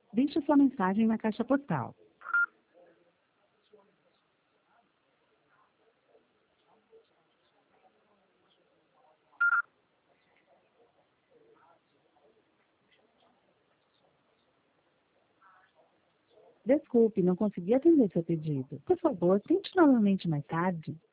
Deixe sua mensagem na caixa postal. Desculpe, não consegui atender seu pedido. Por favor, tente novamente mais tarde.